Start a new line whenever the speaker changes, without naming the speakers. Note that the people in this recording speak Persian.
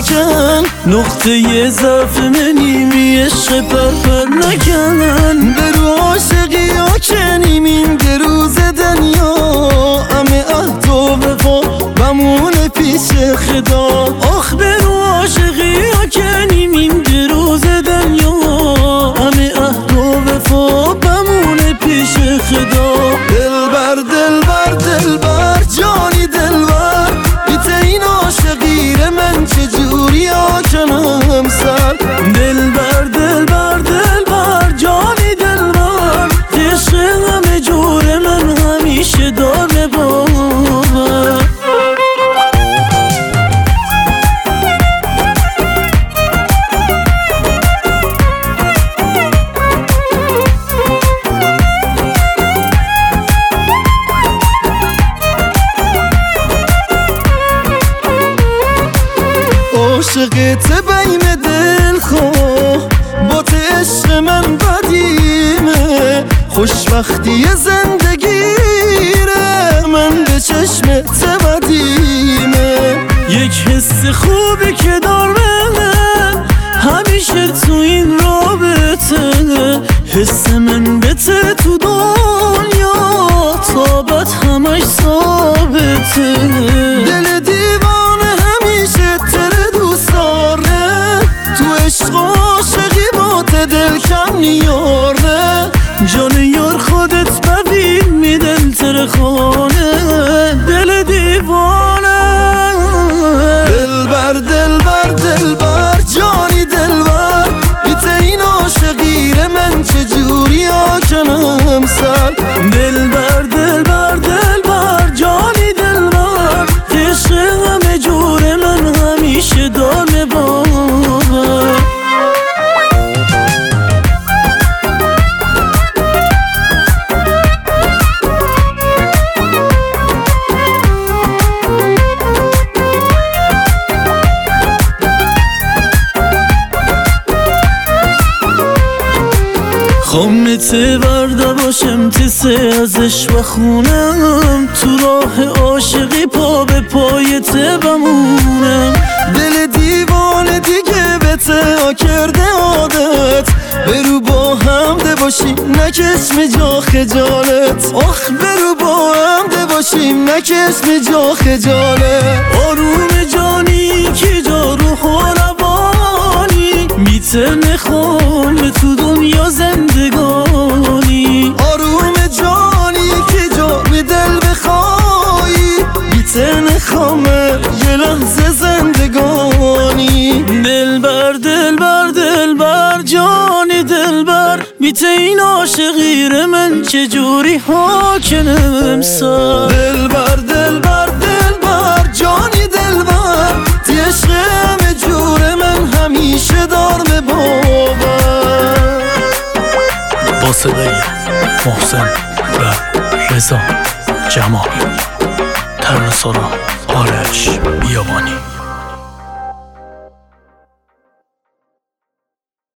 نکن، نقطه ضعف منی عشق پر نکن. برو عاشقی ها کنیم این روز دنیا، همه عهد و وفا بمونه پیش خدا. آخ برو عاشقی ها کنیم این روز دنیا، همه عهد و وفا بمونه پیش خدا. دلبر دلبر دلبر جانی دلبر، بیت این عاشقیر من چجوری آکنم سر. دلبر دلبر دلبر جانی دلبر، عشق همه جور من همیشه داره باور. عاشقت بیم دل خواه، با ته عشق من بدیمه. خوشبختی زندگیره من به چشمت بدیمه. یک حس خوبی که دارم همیشه تو این رابطه، حس من بته تو دنیا تابت همش ثابته. دل دیوانه همیشه تره دوست داره، تو عشق عاشقی با ته دل کم نیاره. جان یار خودت ببین می دل تره خانه، دل دیوانه. دلبر دلبر دلبر جانی دلبر، بیت این عاشقیر من چجوری آکنم سر. دلبر دلبر دلبر جانی دلبر، عشق همه جور من همیشه داره باور. خامت ورده باشم تسه ازش بخونم، تو راه عاشقی پا به پایت بمونم. دل دیوانه دیگه به ته کرده عادت، برو با هم ده باشیم نکشم جا خجالت. آخ برو با هم ده باشیم نکشم جا خجالت. آروم جانی که جا روح و روانی، میته نخوام تو دنیا زندگانی. آروم جانی که جا به دل بخوایی، بیته نخوامه یه لحظه زندگانی. دلبر دلبر دلبر جانی دلبر، بیته این عاشقیر من چجوری حاکنم سر. دلبر دلبر دلبر جانی دلبر، عشق همه جور من همیشه دار به باور.
با صدای محسن و رضا جمال، ترانه‌سرا آرش بیابانی.